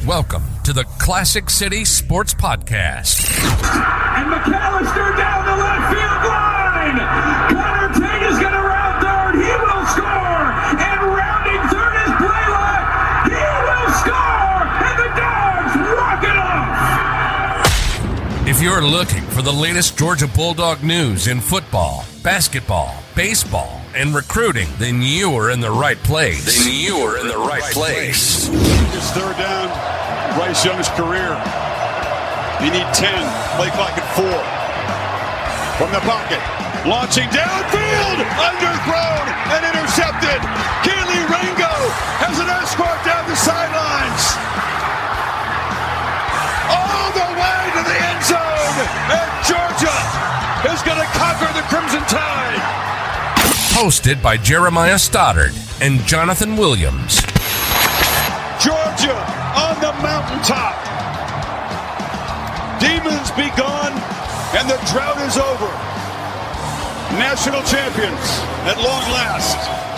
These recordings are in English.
Welcome to the Classic City Sports Podcast. And McAllister down the left field line. Connor Tate is going to round third. He will score. And rounding third is Blaylock. He will score. And the Dogs walk it off. If you're looking for the latest Georgia Bulldog news in football, basketball, baseball, and recruiting, then you are in the right place. It's third down, Bryce Young's career. You need 10, play clock at 4. From the pocket, launching downfield, underthrown and intercepted. Keely Ringo has an escort down the sidelines. All the way to the end zone, and Georgia is going to conquer the Crimson Tide. Hosted by Jeremiah Stoddard and Jonathan Williams. Georgia on the mountaintop. Demons be gone, and the drought is over. National champions at long last.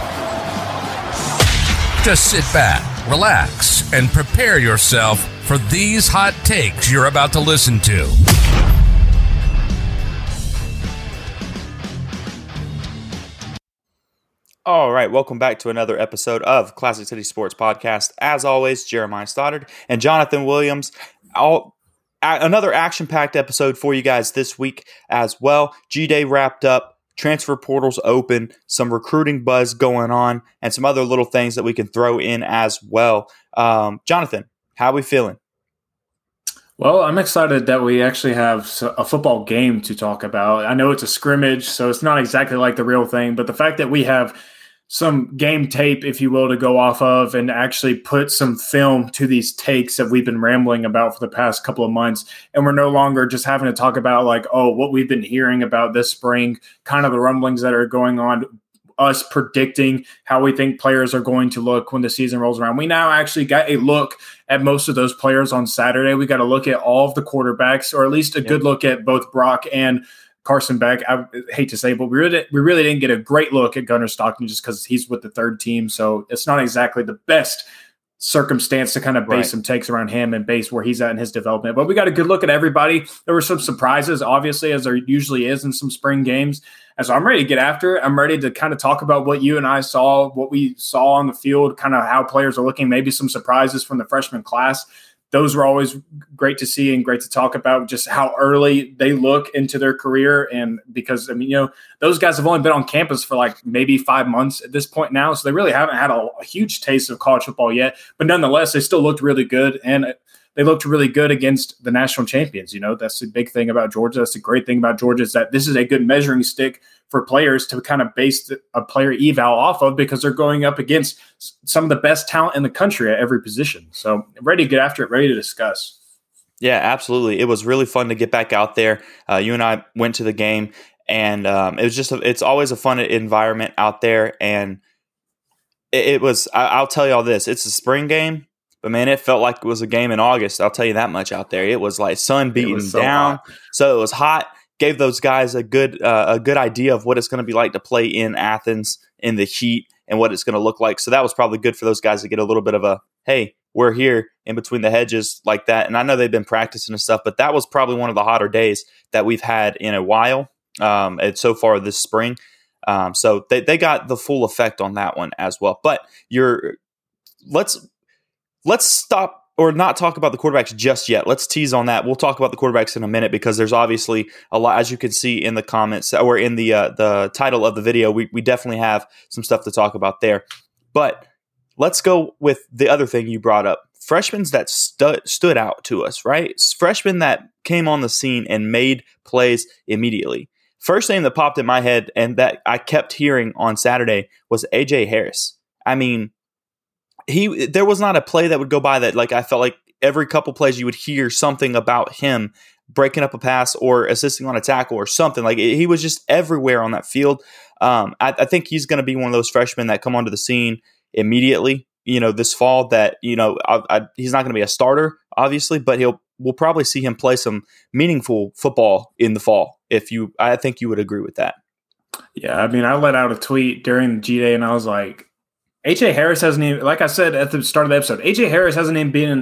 Just sit back, relax, and prepare yourself for these hot takes you're about to listen to. All right, welcome back to another episode of Classic City Sports Podcast. As always, Jeremiah Stoddard and Jonathan Williams. Another action-packed episode for you guys this week as well. G-Day wrapped up, transfer portals open, some recruiting buzz going on, and some other little things that we can throw in as well. Jonathan, how are we feeling? Well, I'm excited that we actually have a football game to talk about. I know it's a scrimmage, so it's not exactly like the real thing, but the fact that we have some game tape, if you will, to go off of and actually put some film to these takes that we've been rambling about for the past couple of months. And we're no longer just having to talk about like, oh, what we've been hearing about this spring, kind of the rumblings that are going on, us predicting how we think players are going to look when the season rolls around. We now actually got a look at most of those players on Saturday. We got to look at all of the quarterbacks, or at least a good look at both Brock and Carson Beck. I hate to say, but we really didn't get a great look at Gunnar Stockton just because he's with the third team. So it's not exactly the best circumstance to kind of base some takes around him and base where he's at in his development. But we got a good look at everybody. There were some surprises, obviously, as there usually is in some spring games. And so I'm ready to get after it. I'm ready to kind of talk about what you and I saw, what we saw on the field, kind of how players are looking, maybe some surprises from the freshman class. Those were always great to see and great to talk about, just how early they look into their career. And because, I mean, you know, those guys have only been on campus for like maybe 5 months at this point now. So they really haven't had a huge taste of college football yet. But nonetheless, they still looked really good. And they looked really good against the national champions. You know, that's the big thing about Georgia. That's the great thing about Georgia, is that this is a good measuring stick for players to kind of base a player eval off of, because they're going up against some of the best talent in the country at every position. So ready to get after it, ready to discuss. Yeah, absolutely. It was really fun to get back out there. You and I went to the game, and it was just it's always a fun environment out there. And it was, I'll tell you all this, it's a spring game, but man, it felt like it was a game in August. I'll tell you that much out there. It was like sun beating down. So it was hot. Gave those guys a good idea of what it's going to be like to play in Athens in the heat and what it's going to look like. So that was probably good for those guys to get a little bit of a, hey, we're here in between the hedges like that. And I know they've been practicing and stuff, but that was probably one of the hotter days that we've had in a while, and so far this spring. So they got the full effect on that one as well. But let's stop or not talk about the quarterbacks just yet. Let's tease on that. We'll talk about the quarterbacks in a minute, because there's obviously a lot, as you can see in the comments or in the title of the video. We definitely have some stuff to talk about there. But let's go with the other thing you brought up. Freshmen that stood out to us, right? Freshmen that came on the scene and made plays immediately. First name that popped in my head and that I kept hearing on Saturday was A.J. Harris. I mean, there was not a play that would go by that, like, I felt like every couple plays you would hear something about him breaking up a pass or assisting on a tackle or something. Like, he was just everywhere on that field. I think he's going to be one of those freshmen that come onto the scene immediately, you know, this fall, that, you know, he's not going to be a starter, obviously, but we'll probably see him play some meaningful football in the fall. I think you would agree with that. Yeah, I mean, I let out a tweet during G-Day, and I was like, A.J. Harris hasn't even, like I said at the start of the episode, A.J. Harris hasn't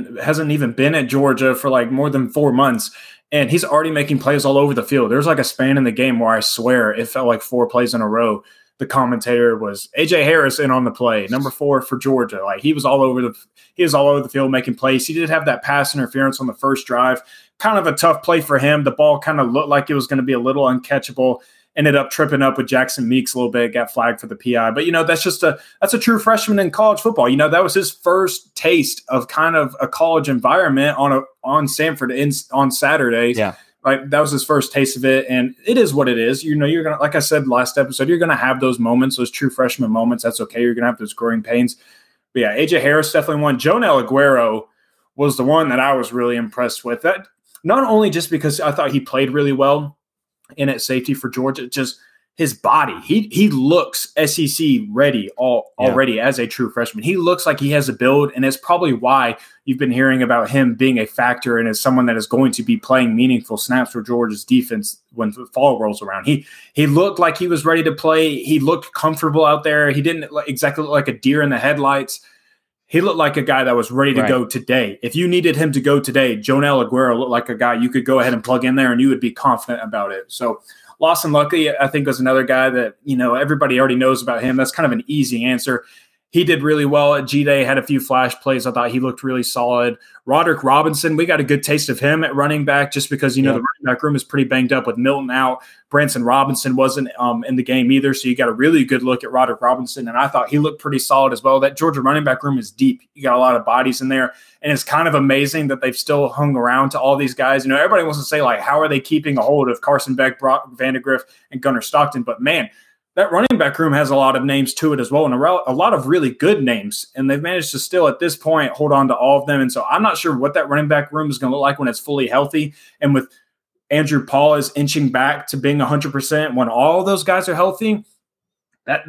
even been at Georgia for like more than 4 months, and he's already making plays all over the field. There's like a span in the game where I swear it felt like 4 plays in a row. The commentator was A.J. Harris in on the play, number 4 for Georgia. Like he was all over the field making plays. He did have that pass interference on the first drive. Kind of a tough play for him. The ball kind of looked like it was going to be a little uncatchable. Ended up tripping up with Jackson Meeks a little bit, got flagged for the PI. But, that's a true freshman in college football. That was his first taste of kind of a college environment on Samford on Saturday. Yeah. Right. That was his first taste of it. And it is what it is. You're going to, like I said last episode, you're going to have those moments, those true freshman moments. That's okay. You're going to have those growing pains. But yeah, A.J. Harris definitely won. Jonell Aguero was the one that I was really impressed with. That not only just because I thought he played really well in at safety for Georgia, just his body. He looks SEC ready already as a true freshman. He looks like he has a build, and it's probably why you've been hearing about him being a factor and as someone that is going to be playing meaningful snaps for Georgia's defense when the fall rolls around. He looked like he was ready to play. He looked comfortable out there. He didn't exactly look like a deer in the headlights. He looked like a guy that was ready to go today. If you needed him to go today, Jonell Aguero looked like a guy you could go ahead and plug in there and you would be confident about it. So Lawson Luckley, I think, was another guy that, everybody already knows about him. That's kind of an easy answer. He did really well at G-Day, had a few flash plays. I thought he looked really solid. Roderick Robinson, we got a good taste of him at running back just because, the running back room is pretty banged up with Milton out. Branson Robinson wasn't in the game either, so you got a really good look at Roderick Robinson, and I thought he looked pretty solid as well. That Georgia running back room is deep. You got a lot of bodies in there, and it's kind of amazing that they've still hung around to all these guys. Everybody wants to say, like, how are they keeping a hold of Carson Beck, Brock Vandegrift, and Gunnar Stockton? But, man, that running back room has a lot of names to it as well, and a lot of really good names. And they've managed to still, at this point, hold on to all of them. And so I'm not sure what that running back room is going to look like when it's fully healthy. And with Andrew Paul is inching back to being 100% when all those guys are healthy, that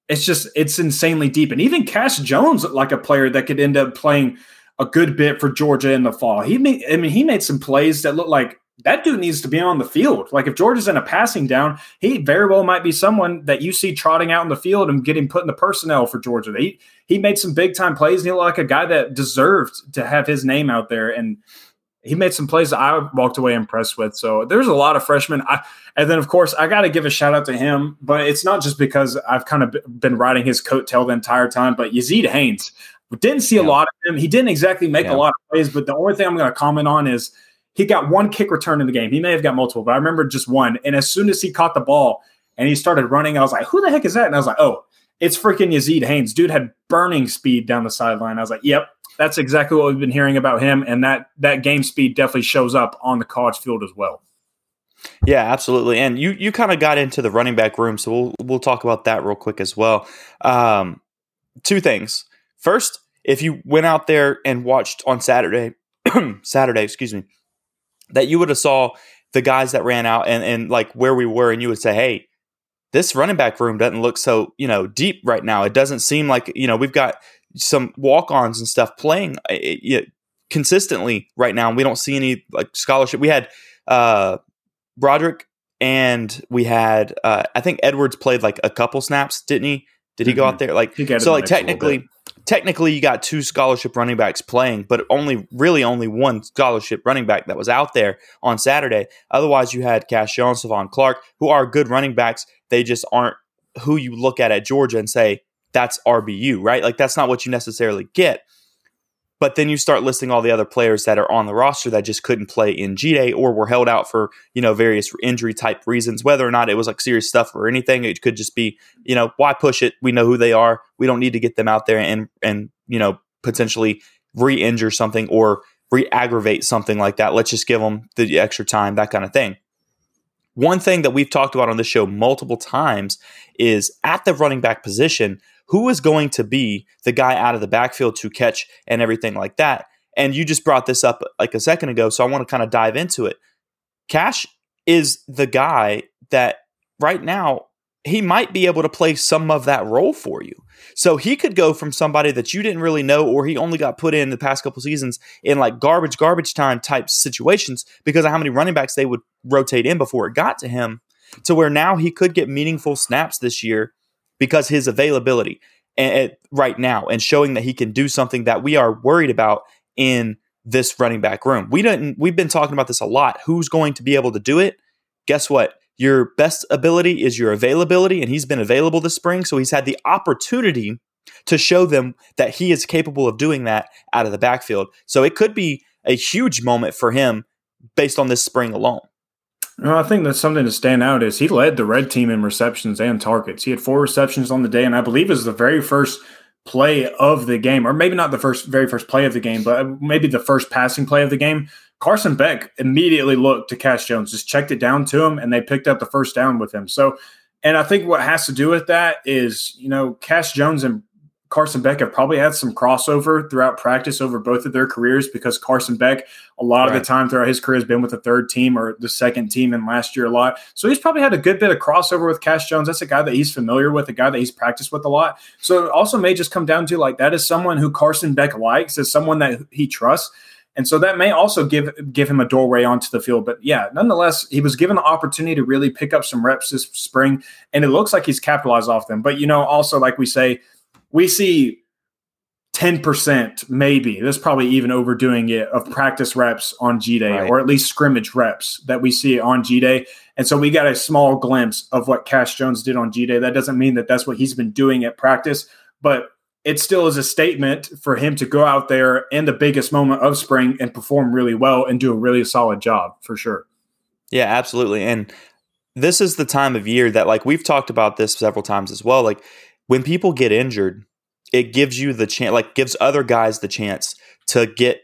it's insanely deep. And even Cash Jones looked like a player that could end up playing a good bit for Georgia in the fall. He made some plays that look like that dude needs to be on the field. Like if Georgia's in a passing down, he very well might be someone that you see trotting out in the field and getting put in the personnel for Georgia. He made some big time plays, and he looked like a guy that deserved to have his name out there. And he made some plays that I walked away impressed with. So there's a lot of freshmen. And then, of course, I got to give a shout out to him, but it's not just because I've kind of been riding his coattail the entire time, but Yazeed Haynes. We didn't see a lot of him. He didn't exactly make a lot of plays, but the only thing I'm going to comment on is he got one kick return in the game. He may have got multiple, but I remember just one. And as soon as he caught the ball and he started running, I was like, who the heck is that? And I was like, oh, it's freaking Yazeed Haynes. Dude had burning speed down the sideline. I was like, yep, that's exactly what we've been hearing about him. And that game speed definitely shows up on the college field as well. Yeah, absolutely. And you kind of got into the running back room, so we'll talk about that real quick as well. 2 things. First, if you went out there and watched on Saturday, that you would have saw the guys that ran out and like where we were, and you would say, hey, this running back room doesn't look so, deep right now. It doesn't seem like, we've got some walk-ons and stuff playing consistently right now, and we don't see any like scholarship. We had Broderick, and we had I think Edwards played like a couple snaps, didn't he? Did he go out there? Like, so like technically you got 2 scholarship running backs playing, but only one scholarship running back that was out there on Saturday. Otherwise, you had Cash Jones, Savon Clark, who are good running backs. They just aren't who you look at Georgia and say, that's RBU, right? Like, that's not what you necessarily get. But then you start listing all the other players that are on the roster that just couldn't play in G-Day or were held out for, various injury type reasons, whether or not it was like serious stuff or anything. It could just be, why push it? We know who they are. We don't need to get them out there and potentially re-injure something or re-aggravate something like that. Let's just give them the extra time, that kind of thing. One thing that we've talked about on this show multiple times is at the running back position, who is going to be the guy out of the backfield to catch and everything like that? And you just brought this up like a second ago, so I want to kind of dive into it. Cash is the guy that right now, he might be able to play some of that role for you. So he could go from somebody that you didn't really know, or he only got put in the past couple seasons in like garbage time type situations because of how many running backs they would rotate in before it got to him, to where now he could get meaningful snaps this year because his availability. right now and showing that he can do something that we are worried about in this running back room. We've been talking about this a lot. Who's going to be able to do it? Guess what? Your best ability is your availability, and he's been available this spring, so he's had the opportunity to show them that he is capable of doing that out of the backfield. So it could be a huge moment for him based on this spring alone. I think that's something to stand out is he led the red team in receptions and targets. He had 4 receptions on the day, and I believe it was the very first play of the game, or maybe not the very first play of the game, but maybe the first passing play of the game. Carson Beck immediately looked to Cash Jones, just checked it down to him, and they picked up the first down with him. So, and I think what has to do with that is, Cash Jones and Carson Beck have probably had some crossover throughout practice over both of their careers because Carson Beck, a lot of the time throughout his career, has been with the third team or the second team, and last year a lot. So he's probably had a good bit of crossover with Cash Jones. That's a guy that he's familiar with, a guy that he's practiced with a lot. So it also may just come down to that is someone who Carson Beck likes, is someone that he trusts. And so that may also give him a doorway onto the field. But yeah, nonetheless, he was given the opportunity to really pick up some reps this spring, and it looks like he's capitalized off them. But, also like we say, we see 10%, maybe, that's probably even overdoing it, of practice reps on G-Day, or at least scrimmage reps that we see on G-Day. And so we got a small glimpse of what Cash Jones did on G-Day. That doesn't mean that that's what he's been doing at practice, but it still is a statement for him to go out there in the biggest moment of spring and perform really well and do a really solid job for sure. Yeah, absolutely. And this is the time of year that, we've talked about this several times as well. When people get injured, it gives you the chance, gives other guys the chance to get,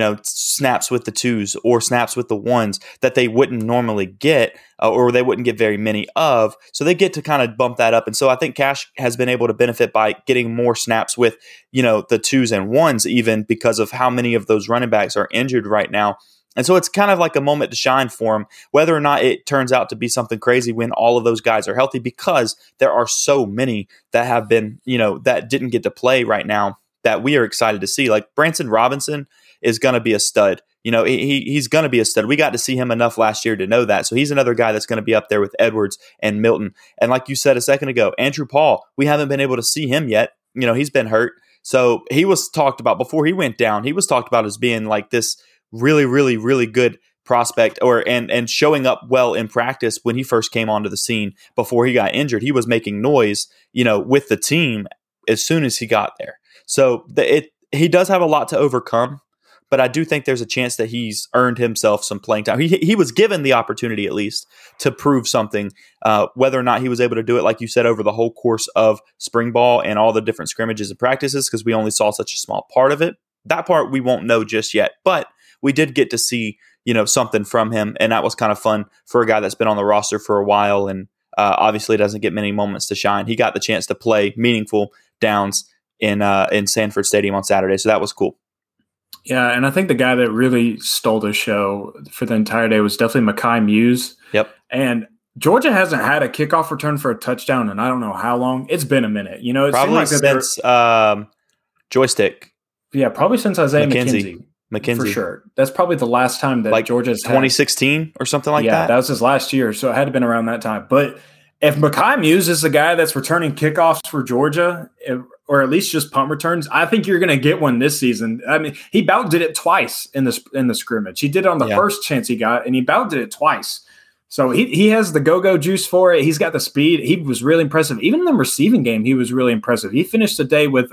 snaps with the 2s or snaps with the 1s that they wouldn't normally get or they wouldn't get very many of. So they get to kind of bump that up. And so I think Cash has been able to benefit by getting more snaps with, the 2s and 1s, even because of how many of those running backs are injured right now. And so it's kind of like a moment to shine for him, whether or not it turns out to be something crazy when all of those guys are healthy, because there are so many that have been, that didn't get to play right now that we are excited to see. Branson Robinson is going to be a stud. He's going to be a stud. We got to see him enough last year to know that. So he's another guy that's going to be up there with Edwards and Milton. And like you said a second ago, Andrew Paul, we haven't been able to see him yet. He's been hurt. So he was talked about before he went down. He was talked about as being this really, really, really good prospect and showing up well in practice when he first came onto the scene before he got injured. He was making noise, with the team as soon as he got there. So he does have a lot to overcome, but I do think there's a chance that he's earned himself some playing time. He was given the opportunity, at least, to prove something. Whether or not he was able to do it, like you said, over the whole course of spring ball and all the different scrimmages and practices, because we only saw such a small part of it. That part we won't know just yet, but we did get to see, something from him, and that was kind of fun for a guy that's been on the roster for a while and obviously doesn't get many moments to shine. He got the chance to play meaningful downs in Sanford Stadium on Saturday, so that was cool. Yeah, and I think the guy that really stole the show for the entire day was definitely Mekhi Muse. Yep. And Georgia hasn't had a kickoff return for a touchdown in I don't know how long. It's been a minute. It probably seemed like since Joystick. Yeah, probably since Isaiah McKenzie. For sure. That's probably the last time that Georgia's 2016 or something like that. Yeah, that was his last year, so it had to have been around that time. But if Mekhi Muse is the guy that's returning kickoffs for Georgia, or at least just punt returns, I think you're going to get one this season. I mean, he about did it twice in the scrimmage. He did it on the first chance he got, and he about did it twice. So he has the go-go juice for it. He's got the speed. He was really impressive. Even in the receiving game, he was really impressive. He finished the day with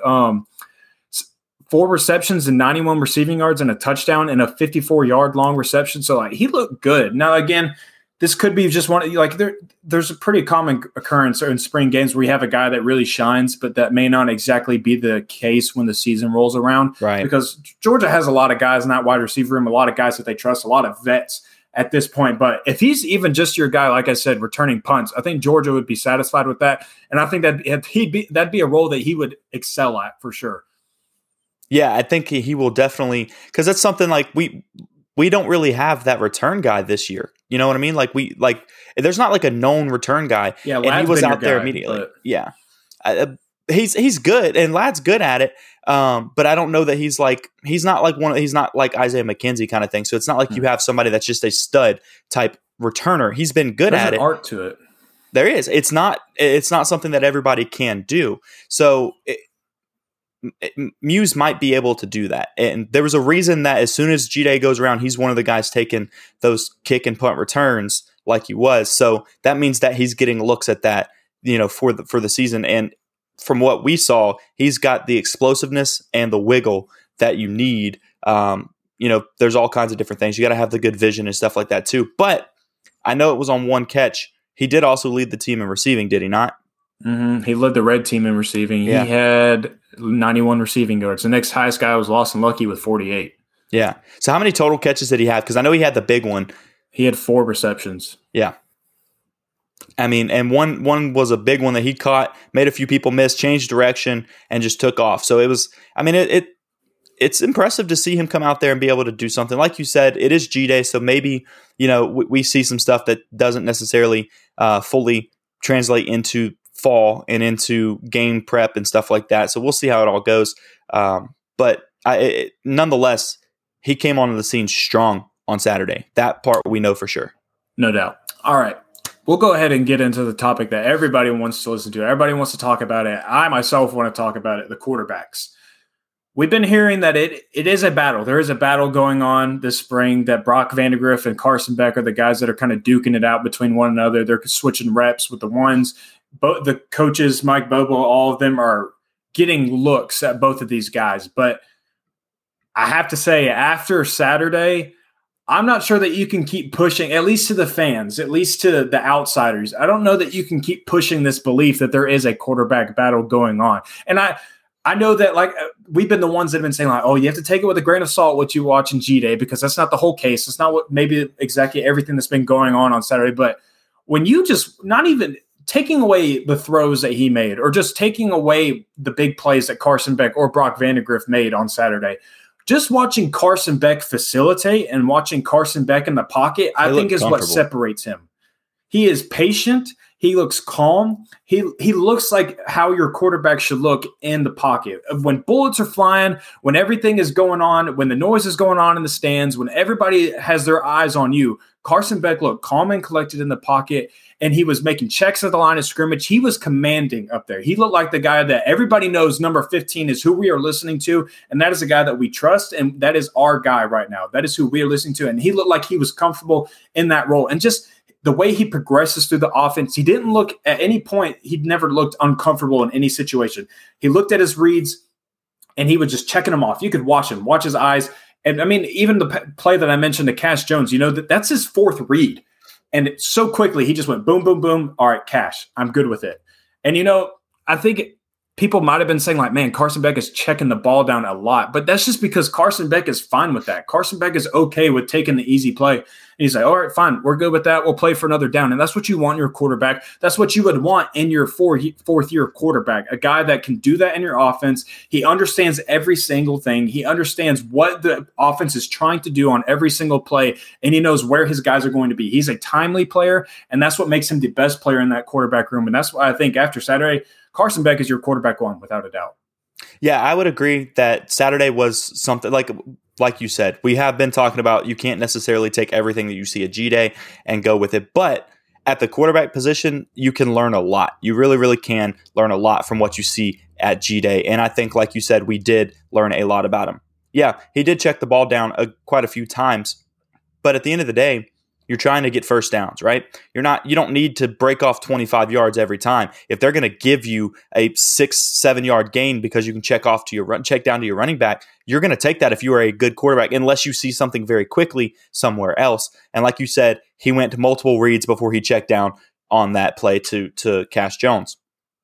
4 receptions and 91 receiving yards and a touchdown and a 54-yard long reception. So he looked good. Now, again, this could be just one there's a pretty common occurrence in spring games where you have a guy that really shines, but that may not exactly be the case when the season rolls around. Right. Because Georgia has a lot of guys in that wide receiver room, a lot of guys that they trust, a lot of vets at this point. But if he's even just your guy, like I said, returning punts, I think Georgia would be satisfied with that. And I think that'd be a role that he would excel at for sure. Yeah, I think he will definitely, because that's something we don't really have that return guy this year. You know what I mean? There's not a known return guy. Yeah, and he was out there immediately. But yeah, he's good, and Ladd's good at it. But I don't know that he's not he's not like Isaiah McKenzie kind of thing. So it's not like you have somebody that's just a stud type returner. He's been good at it. There's an art to it. There is. It's not something that everybody can do. So Muse might be able to do that. And there was a reason that as soon as G-Day goes around, he's one of the guys taking those kick and punt returns like he was. So that means that he's getting looks at that, for the season. And from what we saw, he's got the explosiveness and the wiggle that you need. There's all kinds of different things. You got to have the good vision and stuff like that too. But I know it was on one catch. He did also lead the team in receiving, did he not? Mm-hmm. He led the red team in receiving. Yeah. He had 91 receiving yards. The next highest guy was Lawson Lucky with 48. Yeah. So how many total catches did he have? Because I know he had the big one. He had 4 receptions. Yeah. I mean, and one was a big one that he caught, made a few people miss, changed direction, and just took off. So it was, I mean, it's impressive to see him come out there and be able to do something. Like you said, it is G-Day, so maybe, we see some stuff that doesn't necessarily fully translate into fall and into game prep and stuff like that. So we'll see how it all goes. But nonetheless, he came onto the scene strong on Saturday. That part we know for sure. No doubt. All right. We'll go ahead and get into the topic that everybody wants to listen to. Everybody wants to talk about it. I myself want to talk about it, the quarterbacks. We've been hearing that it is a battle. There is a battle going on this spring that Brock Vandagriff and Carson Beck are the guys that are kind of duking it out between one another. They're switching reps with the ones. Both the coaches, Mike Bobo, all of them are getting looks at both of these guys. But I have to say, after Saturday, I'm not sure that you can keep pushing, at least to the fans, at least to the outsiders. I don't know that you can keep pushing this belief that there is a quarterback battle going on. And I know that, like, we've been the ones that have been saying, like, oh, you have to take it with a grain of salt what you watch in G-Day, because that's not the whole case. It's not what maybe exactly everything that's been going on Saturday. But when you just not even taking away the throws that he made, or just taking away the big plays that Carson Beck or Brock Vandagriff made on Saturday, just watching Carson Beck facilitate and watching Carson Beck in the pocket, I think is what separates him. He is patient. He looks calm. He looks like how your quarterback should look in the pocket. When bullets are flying, when everything is going on, when the noise is going on in the stands, when everybody has their eyes on you, Carson Beck looked calm and collected in the pocket, and he was making checks at the line of scrimmage. He was commanding up there. He looked like the guy that everybody knows number 15 is who we are listening to, and that is a guy that we trust, and that is our guy right now. That is who we are listening to, and he looked like he was comfortable in that role. And just the way he progresses through the offense, he didn't look at any point, he'd never looked uncomfortable in any situation. He looked at his reads, and he was just checking them off. You could watch him, watch his eyes. And, I mean, even the play that I mentioned to Cash Jones, that's his 4th read. And so quickly, he just went boom, boom, boom. All right, Cash, I'm good with it. And, I think people might have been saying, like, man, Carson Beck is checking the ball down a lot. But that's just because Carson Beck is fine with that. Carson Beck is okay with taking the easy play. And he's like, all right, fine, we're good with that. We'll play for another down. And that's what you want in your quarterback. That's what you would want in your fourth-year quarterback, a guy that can do that in your offense. He understands every single thing. He understands what the offense is trying to do on every single play, and he knows where his guys are going to be. He's a timely player, and that's what makes him the best player in that quarterback room. And that's why I think after Saturday, Carson Beck is your quarterback one, without a doubt. Yeah, I would agree that Saturday was something like you said. We have been talking about you can't necessarily take everything that you see at G-Day and go with it. But at the quarterback position, you can learn a lot. You really, really can learn a lot from what you see at G-Day. And I think, like you said, we did learn a lot about him. Yeah, he did check the ball down quite a few times. But at the end of the day, you're trying to get first downs, right? You don't need to break off 25 yards every time. If they're going to give you a 6-7 yard gain because you can check down to your running back, you're going to take that if you are a good quarterback, unless you see something very quickly somewhere else. And like you said, he went to multiple reads before he checked down on that play to Cash Jones.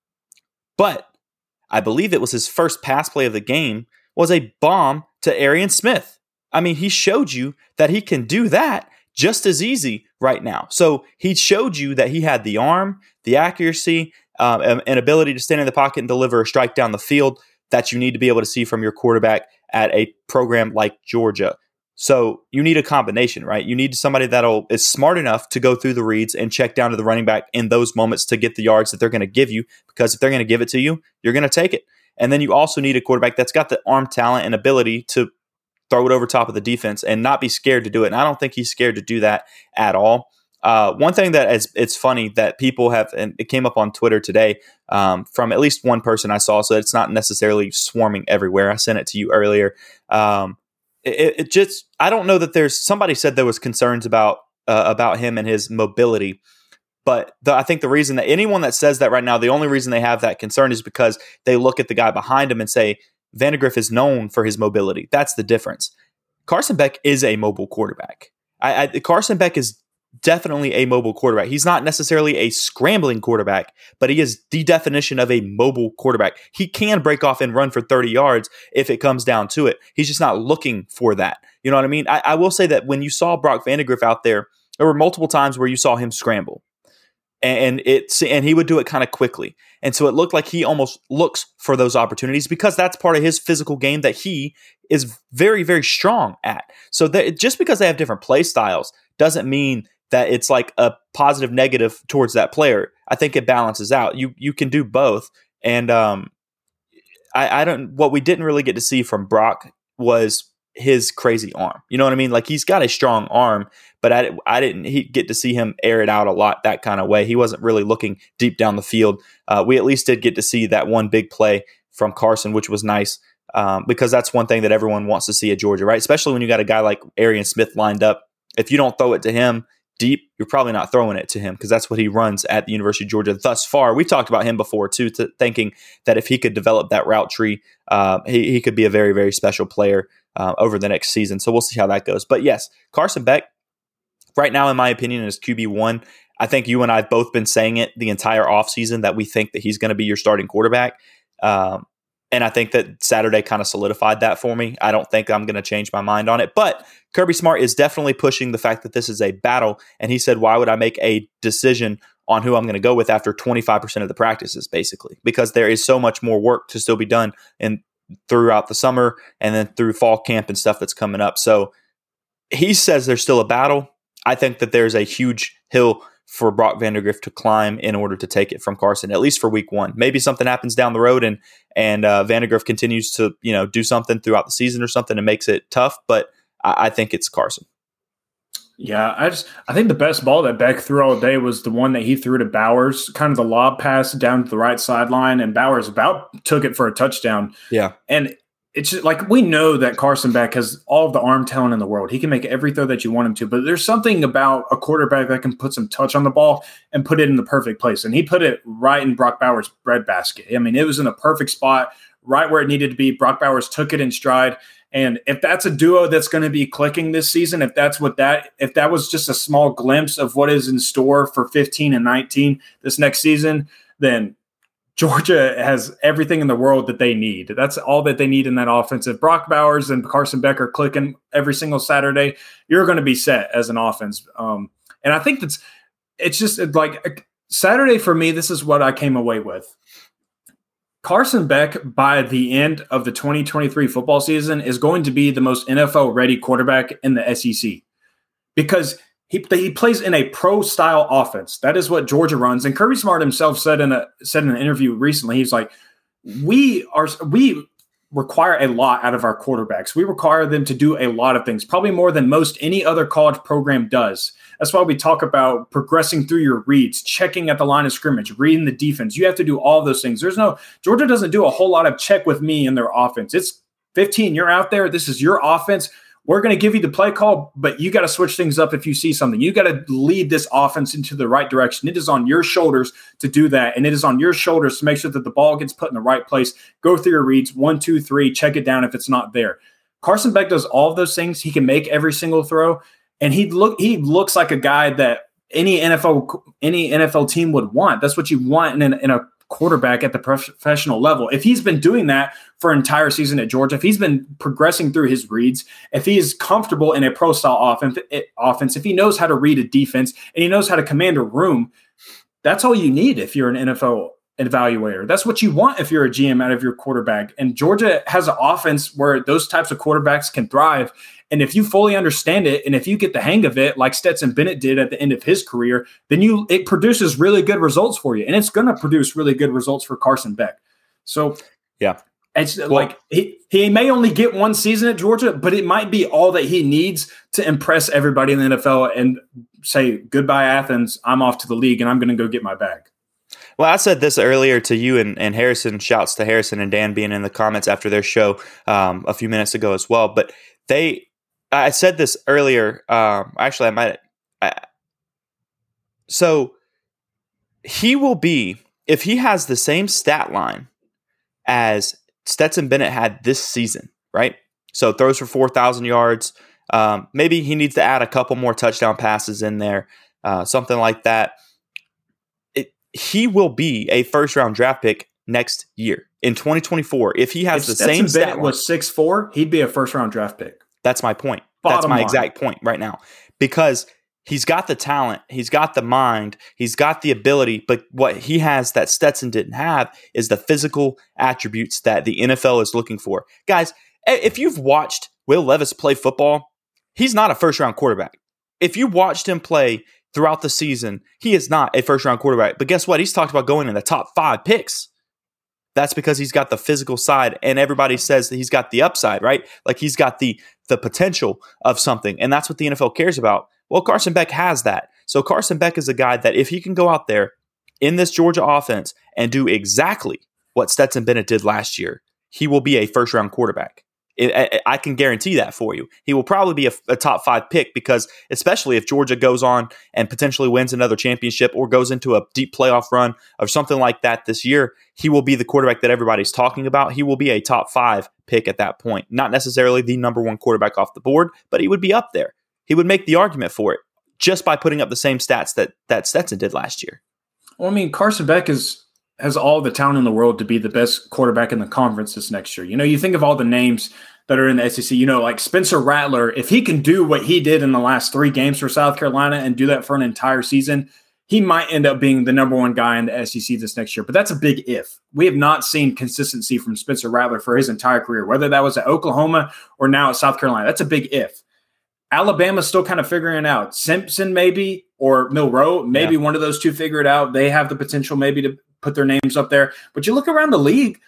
But I believe it was his first pass play of the game was a bomb to Arian Smith. I mean, he showed you that he can do that just as easy right now. So he showed you that he had the arm, the accuracy, and ability to stand in the pocket and deliver a strike down the field that you need to be able to see from your quarterback at a program like Georgia. So you need a combination, right? You need somebody that is smart enough to go through the reads and check down to the running back in those moments to get the yards that they're going to give you, because if they're going to give it to you, you're going to take it. And then you also need a quarterback that's got the arm talent and ability to throw it over top of the defense and not be scared to do it. And I don't think he's scared to do that at all. One thing that it's funny that people have, and it came up on Twitter today from at least one person I saw, so it's not necessarily swarming everywhere. I sent it to you earlier. It just, I don't know that somebody said there was concerns about him and his mobility. But I think the reason that anyone that says that right now, the only reason they have that concern is because they look at the guy behind him and say, Vandagriff is known for his mobility. That's the difference. Carson Beck is a mobile quarterback. Carson Beck is definitely a mobile quarterback. He's not necessarily a scrambling quarterback, but he is the definition of a mobile quarterback. He can break off and run for 30 yards if it comes down to it. He's just not looking for that. You know what I mean? I will say that when you saw Brock Vandagriff out there were multiple times where you saw him scramble. And he would do it kind of quickly. And so it looked like he almost looks for those opportunities because that's part of his physical game that he is very, very strong at. So just because they have different play styles doesn't mean that it's like a positive negative towards that player. I think it balances out. You can do both. And what we didn't really get to see from Brock was his crazy arm. You know what I mean? Like, he's got a strong arm, but I didn't get to see him air it out a lot that kind of way. He wasn't really looking deep down the field. We at least did get to see that one big play from Carson, which was nice because that's one thing that everyone wants to see at Georgia, right? Especially when you got a guy like Arian Smith lined up. If you don't throw it to him deep, you're probably not throwing it to him because that's what he runs at the University of Georgia thus far. We talked about him before too, thinking that if he could develop that route tree, he could be a very, very special player over the next season. So we'll see how that goes. But yes, Carson Beck, right now, in my opinion, is QB1. I think you and I have both been saying it the entire offseason that we think that he's going to be your starting quarterback. And I think that Saturday kind of solidified that for me. I don't think I'm going to change my mind on it. But Kirby Smart is definitely pushing the fact that this is a battle. And he said, why would I make a decision on who I'm going to go with after 25% of the practices, basically? Because there is so much more work to still be done throughout the summer and then through fall camp and stuff that's coming up. So he says there's still a battle. I think that there's a huge hill for Brock Vandagriff to climb in order to take it from Carson, at least for week one. Maybe something happens down the road and Vandagriff continues to do something throughout the season or something and makes it tough, but I think it's Carson. Yeah, I think the best ball that Beck threw all day was the one that he threw to Bowers, kind of the lob pass down to the right sideline, and Bowers about took it for a touchdown. Yeah. And it's just, like, we know that Carson Beck has all of the arm talent in the world. He can make every throw that you want him to, but there's something about a quarterback that can put some touch on the ball and put it in the perfect place. And he put it right in Brock Bowers' breadbasket. I mean, it was in a perfect spot, right where it needed to be. Brock Bowers took it in stride. And if that's a duo that's going to be clicking this season, if that was just a small glimpse of what is in store for 15 and 19 this next season, then Georgia has everything in the world that they need. That's all that they need in that offense. If Brock Bowers and Carson Beck are clicking every single Saturday, you're going to be set as an offense. And I think it's just like Saturday for me, this is what I came away with. Carson Beck, by the end of the 2023 football season, is going to be the most NFL-ready quarterback in the SEC because he plays in a pro-style offense. That is what Georgia runs. And Kirby Smart himself said in an interview recently, he's like, we require a lot out of our quarterbacks. We require them to do a lot of things, probably more than most any other college program does. That's why we talk about progressing through your reads, checking at the line of scrimmage, reading the defense. You have to do all those things. Georgia doesn't do a whole lot of check with me in their offense. It's 15. You're out there. This is your offense. We're going to give you the play call, but you got to switch things up if you see something. You got to lead this offense into the right direction. It is on your shoulders to do that, and it is on your shoulders to make sure that the ball gets put in the right place. Go through your reads, 1, 2, 3, check it down if it's not there. Carson Beck does all of those things. He can make every single throw, and he looks like a guy that any NFL team would want. That's what you want in a quarterback at the professional level. If he's been doing that for an entire season at Georgia, if he's been progressing through his reads, if he is comfortable in a pro-style offense, if he knows how to read a defense and he knows how to command a room, that's all you need if you're an NFL evaluator. That's what you want if you're a GM out of your quarterback. And Georgia has an offense where those types of quarterbacks can thrive. And if you fully understand it, and if you get the hang of it, like Stetson Bennett did at the end of his career, then it produces really good results for you. And it's going to produce really good results for Carson Beck. So yeah, It's like he may only get one season at Georgia, but it might be all that he needs to impress everybody in the NFL and say, goodbye, Athens. I'm off to the league, and I'm going to go get my bag. Well, I said this earlier to you and Harrison. Shouts to Harrison and Dan being in the comments after their show a few minutes ago as well. But I said this earlier. Actually, I might. So he will be, if he has the same stat line as Stetson Bennett had this season, right? So throws for 4,000 yards. Maybe he needs to add a couple more touchdown passes in there, something like that. He will be a first-round draft pick next year in 2024. If he has the same stat line was 6'4", he'd be a first-round draft pick. That's my point. That's my exact point right now. Because he's got the talent, he's got the mind, he's got the ability, but what he has that Stetson didn't have is the physical attributes that the NFL is looking for. Guys, if you've watched Will Levis play football, he's not a first-round quarterback. If you watched him play throughout the season, he is not a first-round quarterback. But guess what? He's talked about going in the top 5 picks. That's because he's got the physical side, and everybody says that he's got the upside, right? Like he's got the potential of something, and that's what the NFL cares about. Well, Carson Beck has that. So Carson Beck is a guy that if he can go out there in this Georgia offense and do exactly what Stetson Bennett did last year, he will be a first-round quarterback. I can guarantee that for you. He will probably be a top 5 pick because especially if Georgia goes on and potentially wins another championship or goes into a deep playoff run or something like that this year, he will be the quarterback that everybody's talking about. He will be a top 5 pick at that point. Not necessarily the number 1 quarterback off the board, but he would be up there. He would make the argument for it just by putting up the same stats that Stetson did last year. Well, I mean, Carson Beck has all the talent in the world to be the best quarterback in the conference this next year. You know, you think of all the names that are in the SEC, you know, like Spencer Rattler, if he can do what he did in the last 3 games for South Carolina and do that for an entire season, he might end up being the number 1 guy in the SEC this next year. But that's a big if. We have not seen consistency from Spencer Rattler for his entire career, whether that was at Oklahoma or now at South Carolina. That's a big if. Alabama's still kind of figuring it out. Simpson maybe, or Milroe, maybe one of those two figure it out. They have the potential maybe to put their names up there. But you look around the league,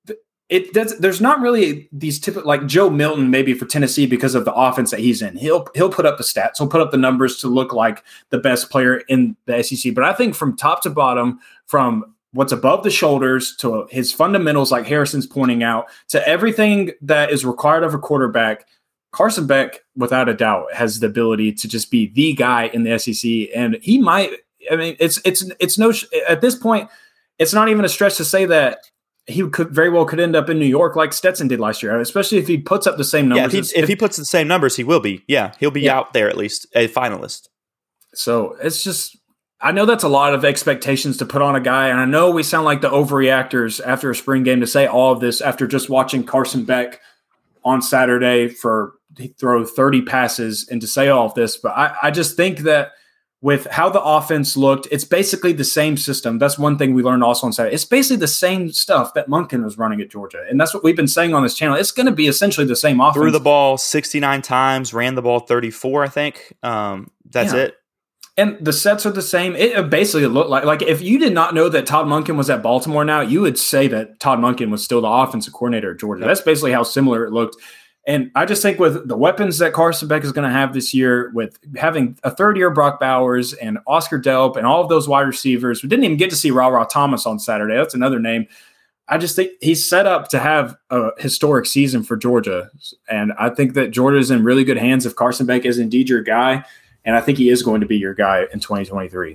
there's not really these typical, like Joe Milton maybe for Tennessee because of the offense that he's in. He'll put up the stats. He'll put up the numbers to look like the best player in the SEC. But I think from top to bottom, from what's above the shoulders to his fundamentals, like Harrison's pointing out, to everything that is required of a quarterback, Carson Beck, without a doubt, has the ability to just be the guy in the SEC. And he might, I mean, it's no, at this point, it's not even a stretch to say that he could end up in New York like Stetson did last year, especially if he puts up the same numbers. Yeah, if he puts the same numbers, he will be. Yeah, he'll be out there at least, a finalist. So it's just, I know that's a lot of expectations to put on a guy, and I know we sound like the overreactors after a spring game to say all of this after just watching Carson Beck on Saturday throw 30 passes and to say all of this. But I just think that with how the offense looked, it's basically the same system. That's one thing we learned also on Saturday. It's basically the same stuff that Monken was running at Georgia. And that's what we've been saying on this channel. It's going to be essentially the same offense. Threw the ball 69 times, ran the ball 34, I think. That's it. And the sets are the same. It basically looked like if you did not know that Todd Monken was at Baltimore now, you would say that Todd Monken was still the offensive coordinator at Georgia. That's basically how similar it looked. And I just think with the weapons that Carson Beck is going to have this year, with having a third-year Brock Bowers and Oscar Delp and all of those wide receivers, we didn't even get to see Ra Thomas on Saturday. That's another name. I just think he's set up to have a historic season for Georgia. And I think that Georgia is in really good hands if Carson Beck is indeed your guy. And I think he is going to be your guy in 2023.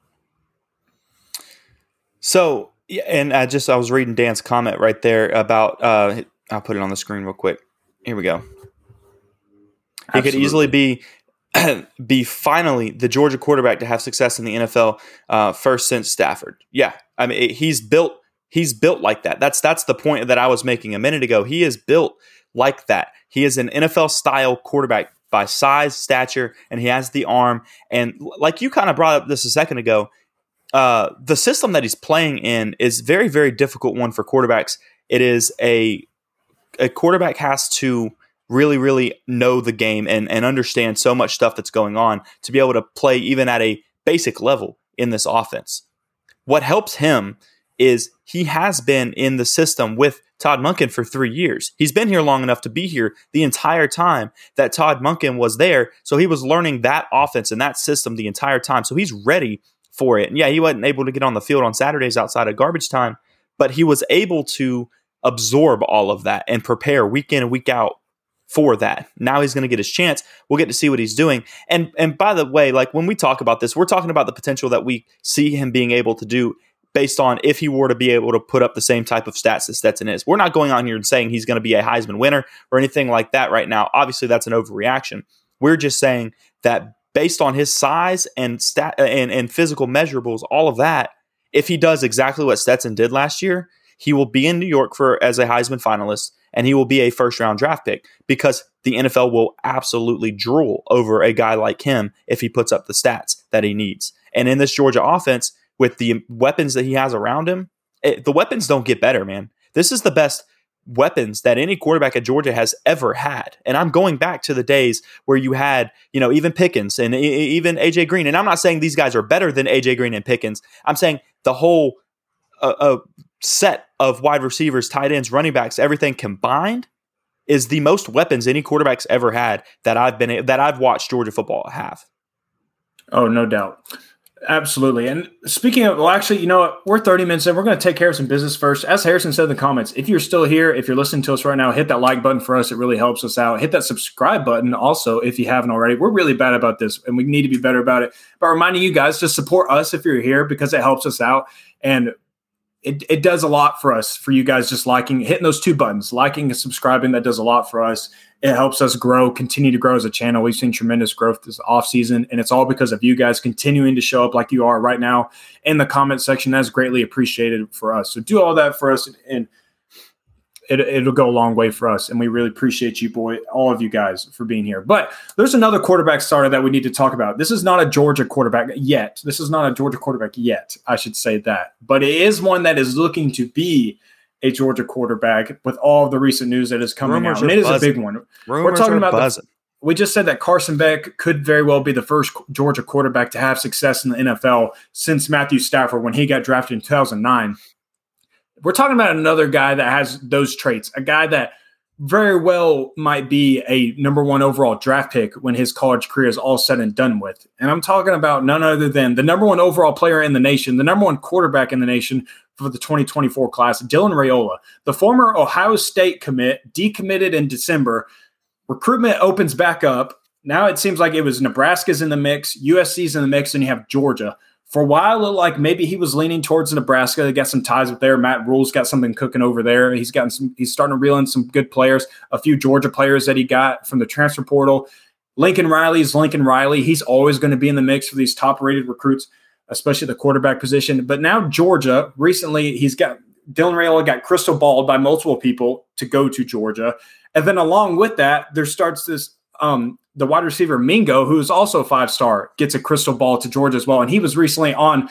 So, and I was reading Dan's comment right there about, I'll put it on the screen real quick. Here we go. He could easily be finally the Georgia quarterback to have success in the NFL first since Stafford. Yeah, I mean he's built like that. That's the point that I was making a minute ago. He is built like that. He is an NFL style quarterback by size, stature, and he has the arm. And like you kind of brought up this a second ago, the system that he's playing in is very, very difficult one for quarterbacks. It is a quarterback has to really, really know the game and understand so much stuff that's going on to be able to play even at a basic level in this offense. What helps him is he has been in the system with Todd Monken for 3 years. He's been here long enough to be here the entire time that Todd Monken was there. So he was learning that offense and that system the entire time. So he's ready for it. And yeah, he wasn't able to get on the field on Saturdays outside of garbage time, but he was able to absorb all of that and prepare week in and week out for that. Now he's going to get his chance. We'll get to see what he's doing. And by the way, like when we talk about this, we're talking about the potential that we see him being able to do based on if he were to be able to put up the same type of stats that Stetson is. We're not going on here and saying he's going to be a Heisman winner or anything like that right now. Obviously, that's an overreaction. We're just saying that based on his size and and physical measurables, all of that, if he does exactly what Stetson did last year, he will be in New York as a Heisman finalist, and he will be a first-round draft pick because the NFL will absolutely drool over a guy like him if he puts up the stats that he needs. And in this Georgia offense, with the weapons that he has around him, the weapons don't get better, man. This is the best weapons that any quarterback at Georgia has ever had. And I'm going back to the days where you had, even Pickens and even A.J. Green. And I'm not saying these guys are better than A.J. Green and Pickens. I'm saying the whole set of wide receivers, tight ends, running backs, everything combined is the most weapons any quarterback's ever had that I've watched Georgia football have. Oh, no doubt. Absolutely. And speaking of, actually, you know what? We're 30 minutes in. We're going to take care of some business first. As Harrison said in the comments, if you're still here, if you're listening to us right now, hit that like button for us. It really helps us out. Hit that subscribe button also if you haven't already. We're really bad about this, and we need to be better about it. But reminding you guys to support us if you're here because it helps us out. And it does a lot for us, for you guys just hitting those 2 buttons, liking and subscribing. That does a lot for us. It helps us continue to grow as a channel. We've seen tremendous growth this offseason, and it's all because of you guys continuing to show up like you are right now in the comment section. That's greatly appreciated for us. So do all that for us, and it'll go a long way for us. And we really appreciate you, all of you guys, for being here. But there's another quarterback starter that we need to talk about. This is not a Georgia quarterback yet. I should say that. But it is one that is looking to be a Georgia quarterback with all of the recent news that is coming out. And it is a big one. We're talking about we just said that Carson Beck could very well be the first Georgia quarterback to have success in the NFL since Matthew Stafford when he got drafted in 2009. We're talking about another guy that has those traits, a guy that very well might be a number 1 overall draft pick when his college career is all said and done with. And I'm talking about none other than the number 1 overall player in the nation, the number 1 quarterback in the nation for the 2024 class, Dylan Raiola, the former Ohio State commit, decommitted in December. Recruitment opens back up. Now it seems like it was Nebraska's in the mix, USC's in the mix, and you have Georgia. For a while, it looked like maybe he was leaning towards Nebraska. They got some ties up there. Matt Rule's got something cooking over there. He's starting to reel in some good players, a few Georgia players that he got from the transfer portal. Lincoln Riley's Lincoln Riley. He's always going to be in the mix for these top-rated recruits, especially the quarterback position. But now Georgia, recently, Dylan Raiola got crystal balled by multiple people to go to Georgia. And then along with that, there starts this the wide receiver Mingo, who is also a 5-star, gets a crystal ball to Georgia as well. And he was recently on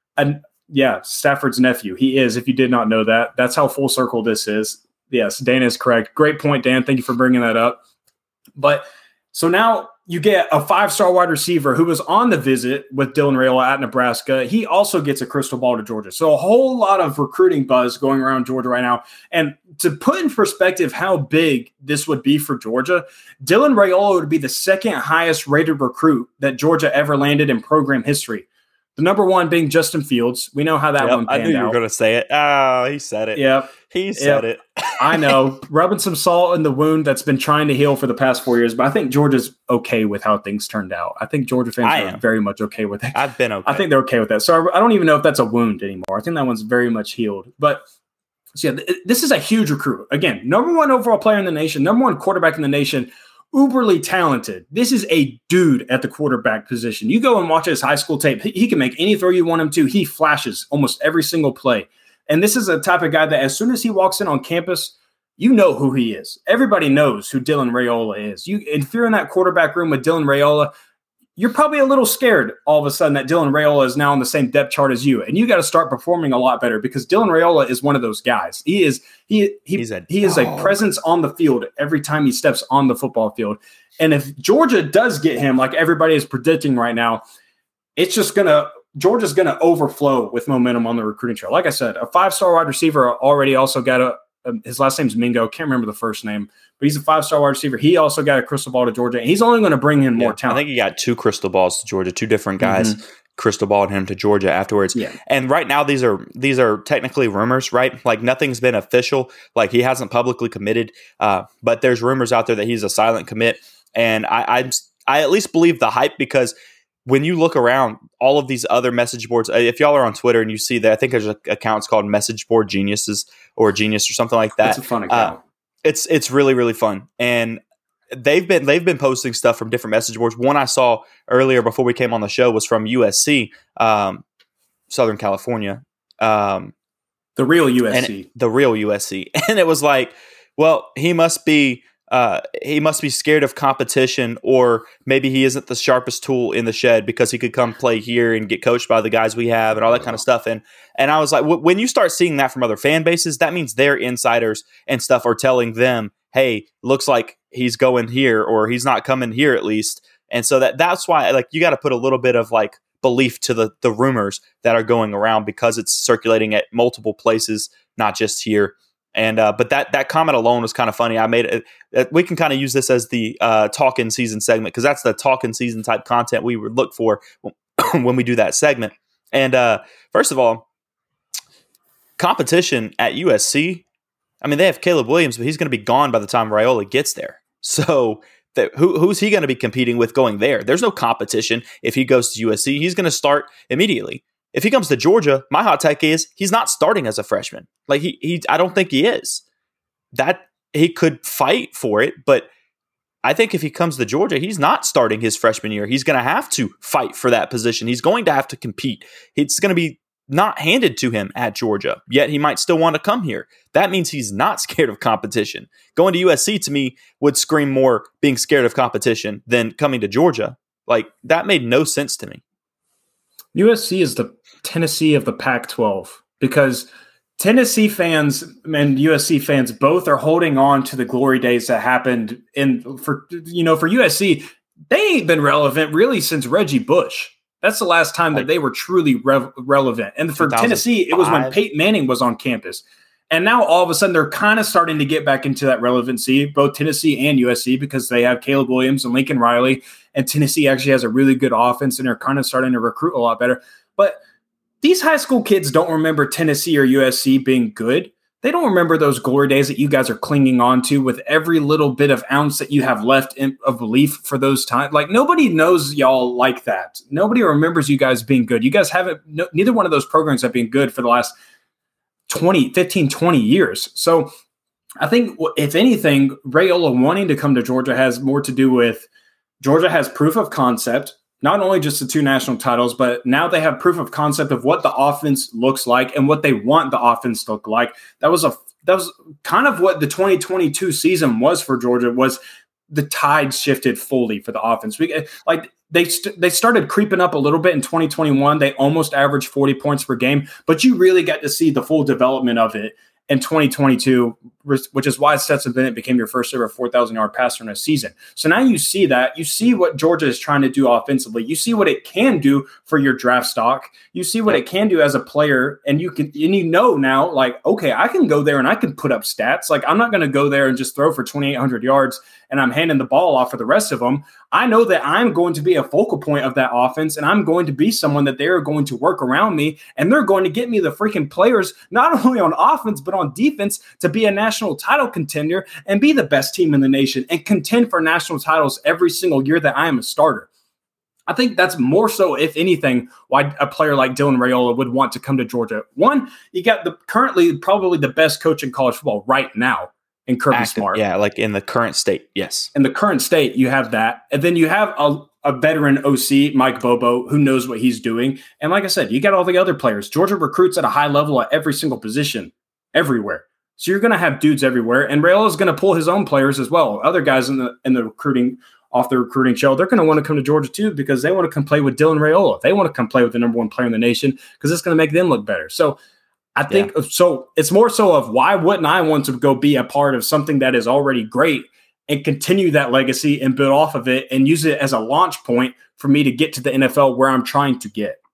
Stafford's nephew. He is, if you did not know that. That's how full circle this is. Yes, Dan is correct. Great point, Dan. Thank you for bringing that up. But so now you get a 5-star wide receiver who was on the visit with Dylan Raiola at Nebraska. He also gets a crystal ball to Georgia. So a whole lot of recruiting buzz going around Georgia right now. And to put in perspective how big this would be for Georgia, Dylan Raiola would be the 2nd highest rated recruit that Georgia ever landed in program history. The number 1 being Justin Fields. We know how that one panned out. I knew you were going to say it. Oh, he said it. Yep. He said it. I know. Rubbing some salt in the wound that's been trying to heal for the past 4 years. But I think Georgia's okay with how things turned out. I think Georgia fans are very much okay with it. I've been okay. I think they're okay with that. So I don't even know if that's a wound anymore. I think that one's very much healed. But so yeah, this is a huge recruit. Again, number 1 overall player in the nation, number 1 quarterback in the nation, uberly talented. This is a dude at the quarterback position. You go and watch his high school tape. He can make any throw you want him to. He flashes almost every single play. And this is a type of guy that as soon as he walks in on campus, you know who he is. Everybody knows who Dylan Raiola is. If you're in that quarterback room with Dylan Raiola, you're probably a little scared all of a sudden that Dylan Raiola is now on the same depth chart as you. And you got to start performing a lot better because Dylan Raiola is one of those guys. He is a presence on the field every time he steps on the football field. And if Georgia does get him, like everybody is predicting right now, it's just going to Georgia's going to overflow with momentum on the recruiting trail. Like I said, a 5-star wide receiver already also got his last name's Mingo. Can't remember the first name, but he's a 5-star wide receiver. He also got a crystal ball to Georgia, and he's only going to bring in more talent. I think he got 2 crystal balls to Georgia, 2 different guys crystal balled him to Georgia afterwards. Yeah. And right now, these are technically rumors, right? Like nothing's been official. Like he hasn't publicly committed, but there's rumors out there that he's a silent commit. And I at least believe the hype, because when you look around all of these other message boards, if y'all are on Twitter and you see that, I think there's accounts called Message Board Geniuses or Genius or something like that. That's a fun account. It's really, really fun. And they've been posting stuff from different message boards. One I saw earlier before we came on the show was from USC, Southern California. The real USC. The real USC. And it was like, well, he must be scared of competition, or maybe he isn't the sharpest tool in the shed because he could come play here and get coached by the guys we have and all that kind of stuff. And I was like, when you start seeing that from other fan bases, that means their insiders and stuff are telling them, hey, looks like he's going here, or he's not coming here at least. And so that's why, like, you got to put a little bit of like belief to the rumors that are going around, because it's circulating at multiple places, not just here. And but that comment alone was kind of funny. I made it. We can kind of use this as the talk-in season segment, because that's the talk-in season type content we would look for when we do that segment. And first of all, competition at USC. I mean, they have Caleb Williams, but he's going to be gone by the time Raiola gets there. So who's he going to be competing with going there? There's no competition if he goes to USC. He's going to start immediately. If he comes to Georgia, my hot take is he's not starting as a freshman. Like I don't think he is. That he could fight for it, but I think if he comes to Georgia, he's not starting his freshman year. He's going to have to fight for that position. He's going to have to compete. It's going to be not handed to him at Georgia, yet he might still want to come here. That means he's not scared of competition. Going to USC, to me, would scream more being scared of competition than coming to Georgia. Like, that made no sense to me. USC is the Tennessee of the Pac-12, because Tennessee fans and USC fans both are holding on to the glory days that happened for USC. They ain't been relevant really since Reggie Bush. That's the last time that they were truly relevant. And for Tennessee, it was when Peyton Manning was on campus. And now all of a sudden they're kind of starting to get back into that relevancy, both Tennessee and USC, because they have Caleb Williams and Lincoln Riley, and Tennessee actually has a really good offense and they're kind of starting to recruit a lot better. But these high school kids don't remember Tennessee or USC being good. They don't remember those glory days that you guys are clinging on to with every little bit of ounce that you have left of belief for those times. Like, nobody knows y'all like that. Nobody remembers you guys being good. You guys haven't, neither one of those programs have been good for the last 15, 20 years. So I think, if anything, Raiola wanting to come to Georgia has more to do with Georgia has proof of concept, not only just the 2 national titles, but now they have proof of concept of what the offense looks like and what they want the offense to look like. That was kind of what the 2022 season was for Georgia. Was the tide shifted fully for the offense. They started creeping up a little bit in 2021. They almost averaged 40 points per game, but you really got to see the full development of it in 2022, which is why Stetson Bennett became your first ever 4,000-yard passer in a season. So now you see that. You see what Georgia is trying to do offensively. You see what it can do for your draft stock. You see what it can do as a player, and you know now, like, okay, I can go there and I can put up stats. Like, I'm not going to go there and just throw for 2,800 yards and I'm handing the ball off for the rest of them. I know that I'm going to be a focal point of that offense, and I'm going to be someone that they're going to work around me, and they're going to get me the freaking players, not only on offense, but on defense, to be a national title contender and be the best team in the nation and contend for national titles every single year that I am a starter. I think that's more so, if anything, why a player like Dylan Raiola would want to come to Georgia. One, you got currently probably the best coach in college football right now in Kirby Smart. Yeah, like in the current state, yes. In the current state, you have that. And then you have a veteran OC, Mike Bobo, who knows what he's doing. And like I said, you got all the other players. Georgia recruits at a high level at every single position, everywhere. So you're going to have dudes everywhere. And Raiola is going to pull his own players as well. Other guys in the recruiting, off the recruiting trail, they're going to want to come to Georgia too, because they want to come play with Dylan Raiola. They want to come play with the number 1 player in the nation, because it's going to make them look better. So I think so. It's more so of, why wouldn't I want to go be a part of something that is already great and continue that legacy and build off of it and use it as a launch point for me to get to the NFL where I'm trying to get.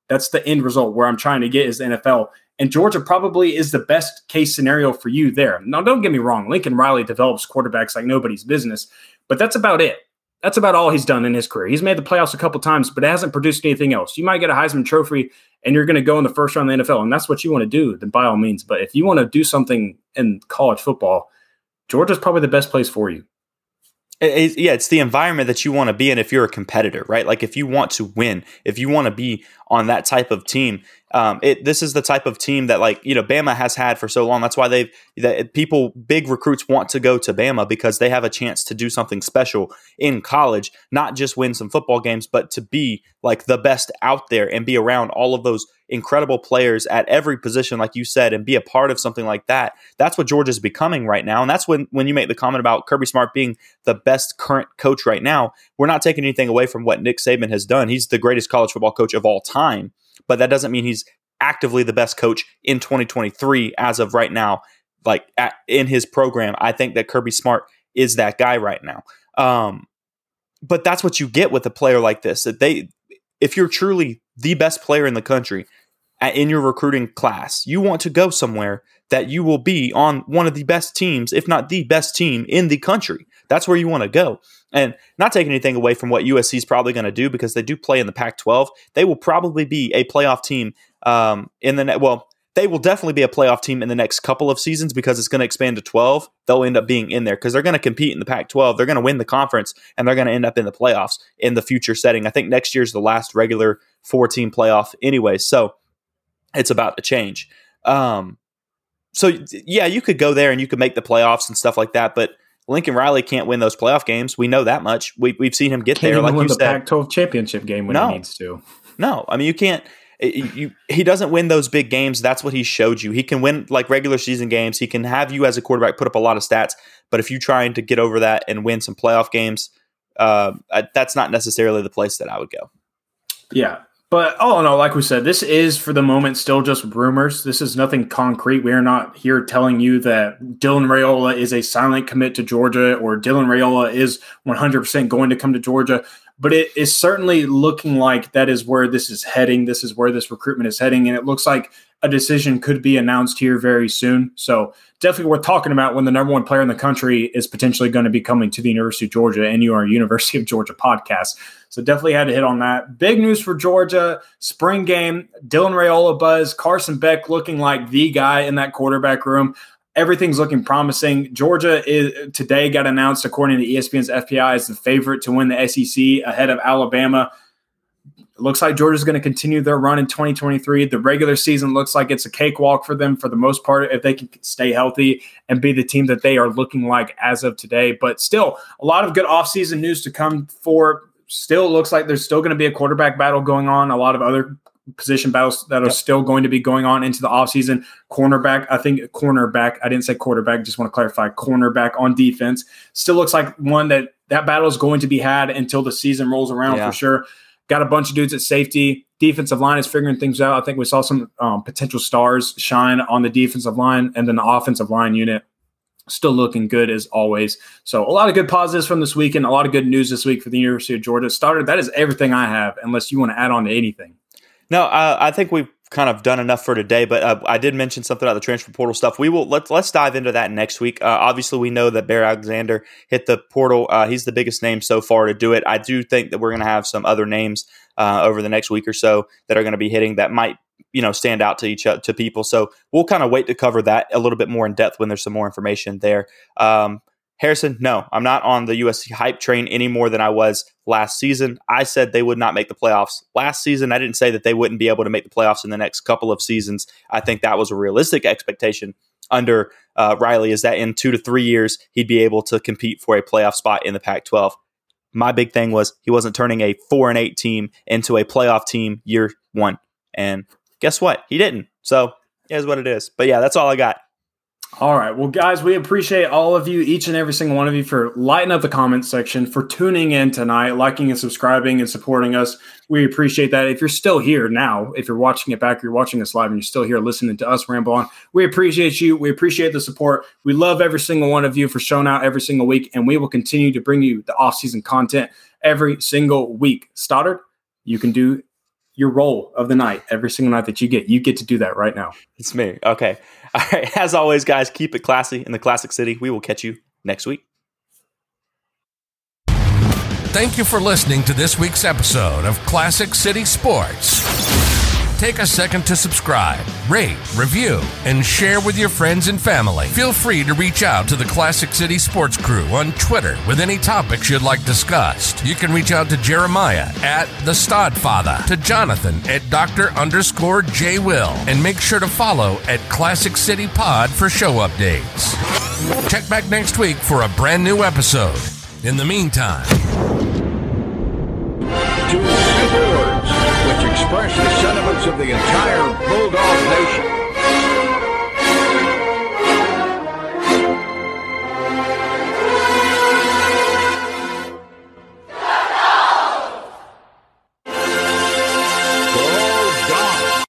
That's the end result where I'm trying to get is the NFL. And Georgia probably is the best case scenario for you there. Now, don't get me wrong. Lincoln Riley develops quarterbacks like nobody's business, but that's about it. That's about all he's done in his career. He's made the playoffs a couple times, but it hasn't produced anything else. You might get a Heisman Trophy and you're going to go in the first round of the NFL, and that's what you want to do, then by all means. But if you want to do something in college football, Georgia's probably the best place for you. It's the environment that you want to be in if you're a competitor, right? Like if you want to win, if you want to be on that type of team, this is the type of team that Bama has had for so long. That's why big recruits want to go to Bama because they have a chance to do something special in college, not just win some football games, but to be like the best out there and be around all of those incredible players at every position, like you said, and be a part of something like that. That's what Georgia's becoming right now. And that's when you make the comment about Kirby Smart being the best current coach right now, we're not taking anything away from what Nick Saban has done. He's the greatest college football coach of all time, but that doesn't mean he's actively the best coach in 2023 as of right now. In his program, I think that Kirby Smart is that guy right now. But that's what you get with a player like this. If you're truly the best player in the country in your recruiting class, you want to go somewhere that you will be on one of the best teams, if not the best team in the country. That's where you want to go. And not taking anything away from what USC is probably going to do because they do play in the Pac-12. They will probably be a playoff team they will definitely be a playoff team in the next couple of seasons because it's going to expand to 12. They'll end up being in there because they're going to compete in the Pac-12. They're going to win the conference, and they're going to end up in the playoffs in the future setting. I think next year's the last regular 4-team playoff anyway, so it's about to change. You could go there and you could make the playoffs and stuff like that, but Lincoln Riley can't win those playoff games. We know that much. We've seen him get there. Like you said, Pac-12 championship game when he needs to. No, I mean you can't. He doesn't win those big games. That's what he showed you. He can win like regular season games. He can have you as a quarterback put up a lot of stats. But if you're trying to get over that and win some playoff games, that's not necessarily the place that I would go. Yeah. But all in all, like we said, this is for the moment still just rumors. This is nothing concrete. We are not here telling you that Dylan Raiola is a silent commit to Georgia or Dylan Raiola is 100% going to come to Georgia. But it is certainly looking like that is where this is heading. This is where this recruitment is heading. And it looks like a decision could be announced here very soon. So definitely worth talking about when the number one player in the country is potentially going to be coming to the University of Georgia and you are a University of Georgia podcast. So definitely had to hit on that. Big news for Georgia, spring game, Dylan Raiola buzz, Carson Beck looking like the guy in that quarterback room. Everything's looking promising. Georgia today got announced, according to ESPN's FPI, as the favorite to win the SEC ahead of Alabama. It looks like Georgia's going to continue their run in 2023. The regular season looks like it's a cakewalk for them for the most part if they can stay healthy and be the team that they are looking like as of today. But still, a lot of good offseason news to come for. Still looks like there's still going to be a quarterback battle going on, a lot of other position battles that are still going to be going on into the offseason. Cornerback, I didn't say quarterback, just want to clarify, cornerback on defense. Still looks like one that battle is going to be had until the season rolls around for sure. Got a bunch of dudes at safety. Defensive line is figuring things out. I think we saw some potential stars shine on the defensive line, and then the offensive line unit still looking good as always. So a lot of good positives from this weekend, a lot of good news this week for the University of Georgia. Starter, that is everything I have, unless you want to add on to anything. No, I think we've kind of done enough for today, but I did mention something about the transfer portal stuff. Let's dive into that next week. Obviously, we know that Bear Alexander hit the portal. He's the biggest name so far to do it. I do think that we're going to have some other names over the next week or so that are going to be hitting that might stand out to people. So we'll kind of wait to cover that a little bit more in depth when there's some more information there. Harrison, no, I'm not on the USC hype train any more than I was last season. I said they would not make the playoffs last season. I didn't say that they wouldn't be able to make the playoffs in the next couple of seasons. I think that was a realistic expectation under Riley, is that in 2 to 3 years, he'd be able to compete for a playoff spot in the Pac-12. My big thing was he wasn't turning a 4-8 team into a playoff team year one. And guess what? He didn't. So it is what it is. But yeah, that's all I got. All right. Well, guys, we appreciate all of you, each and every single one of you, for lighting up the comments section, for tuning in tonight, liking and subscribing and supporting us. We appreciate that. If you're still here now, if you're watching it back, you're watching us live and you're still here listening to us ramble on, we appreciate you. We appreciate the support. We love every single one of you for showing out every single week, and we will continue to bring you the off-season content every single week. Stoddard, you can do your role of the night every single night that you get to do that right now. It's me. Okay. All right. As always, guys, keep it classy in the Classic City. We will catch you next week. Thank you for listening to this week's episode of Classic City Sports. Take a second to subscribe, rate, review, and share with your friends and family. Feel free to reach out to the Classic City Sports crew on Twitter with any topics you'd like discussed. You can reach out to Jeremiah at The Stodfather, to Jonathan at Dr._J Will, and make sure to follow at Classic City Pod for show updates. Check back next week for a brand new episode. In the meantime, 2 simple words which express the sentiments of the entire Bulldog Nation.